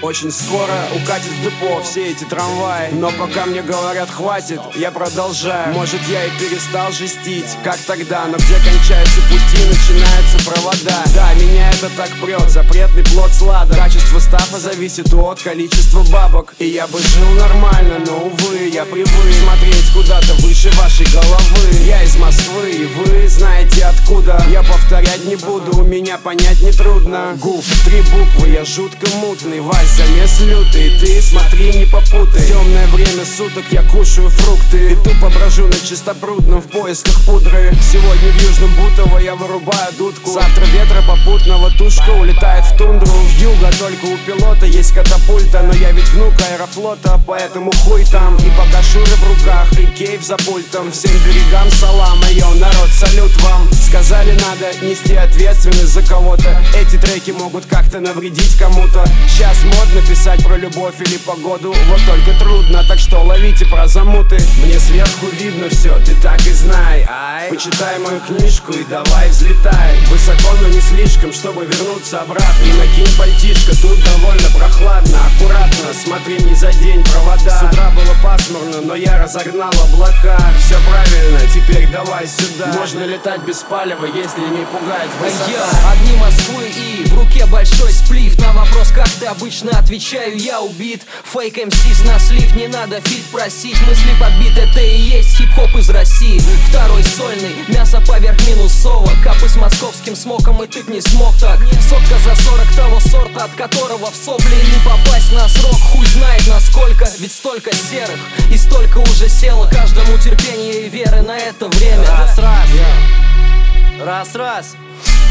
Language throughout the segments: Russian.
Очень скоро укатит в депо все эти трамваи. Но пока мне говорят хватит, я продолжаю. Может, я и перестал жестить, как тогда. Но где кончаются пути, начинаются провода. Да, меня это так прет, запретный плод сладок. Качество стафа зависит от количества бабок. И я бы жил нормально, но, увы, я привык смотреть куда-то выше вашей головы. Я из Москвы, и вы знаете откуда. Я повторять не буду, у меня понять нетрудно. Гуф, 3 буквы, я жутко мутный. Вась, замес лютый, ты смотри, не попутай. Темное время суток, я кушаю фрукты и тупо брожу на чистопрудном в поисках пудры. Сегодня в Южном Бутово я вырубаю дудку. Завтра ветра попутного тушка улетает в тундру. В юго только у пилота есть катапульта. Но я ведь внук аэрофлота, поэтому хуй там. И пока шуры в руках, и кейф за пультом. Всем берегам салам, йоу, народ, салют вам. Сказали, надо нести ответственность за кого-то. Эти треки могут как-то навредить кому-то. Сейчас модно писать про любовь или погоду. Вот только трудно, так что ловите про замуты. Мне сверху видно все, ты так и знай. Ай, почитай мою книжку и давай взлетай. Высоко, но не слишком, чтобы вернуться обратно. И накинь пальтишко, тут довольно прохладно. Аккуратно, смотри, не задень провода. С утра было пасмурно, но я разогнал облака. Все правильно, теперь давай сюда. Можно летать без палева, если не пугает высота. Огни Москвы и в руке большой сплив. На вопрос, как ты, обычно отвечаю, я убит. Фейк МСИС на слив, не надо фит просить. Мысли подбит, это и есть хип-хоп из России. Второй сольный, мясо поверх минусово. Капы с московским смоком, и ты б не смог так. Сотка за 40 того сорта, от которого в сопли не попасть на срок. Хуй знает насколько, ведь столько серых и столько уже село. Каждому терпение и веры на это время. Раз-раз, раз-раз,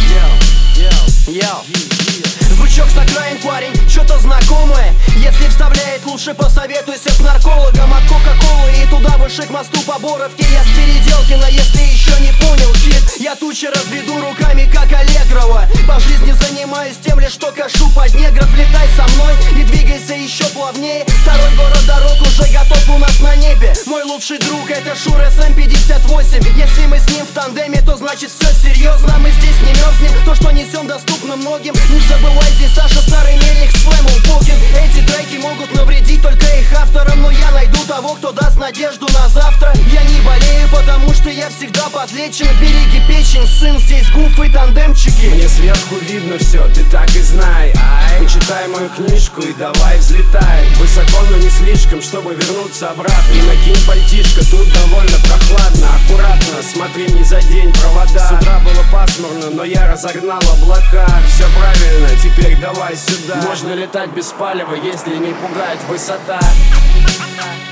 йоу. Звучок с окраин, парень, что-то знакомое. Если вставляет, лучше посоветуйся с наркологом. От кока-колы и туда выше к мосту по Боровке. Я с Переделкина, если еще не понял, щит. Я тучи разведу руками, как Аллегрова. По жизни занимаюсь тем лишь, что кашу под негров. Летай со мной и двигайся еще плавнее. Второй город дорог уже готов у нас на небе. Мой лучший друг это Шур СМ-58. Если мы с ним в тандеме, то значит все серьезно. Мы здесь не мерзнем, то что несем доступно многим. Не забывай, здесь Саша, старый мельник, с Слэмом Бокин. Эти треки могут навредить только их авторам, но я найду того, кто даст надежду на завтра. Я не болею, потому что я всегда подлечен. Береги печень, сын, здесь гуф и тандемчики. Мне сверху видно все, ты так и знай. Ай, почитай мою книжку и давай взлетай. Высоко, но не слишком, чтобы вернуться обратно. И накинь пальтишко, тут довольно прохладно. Аккуратно, смотри, не задень провода. С утра было пасмурно, но я разогнал облака. Все правильно, теперь давай сюда. Можно летать без палева, если не пугает высота.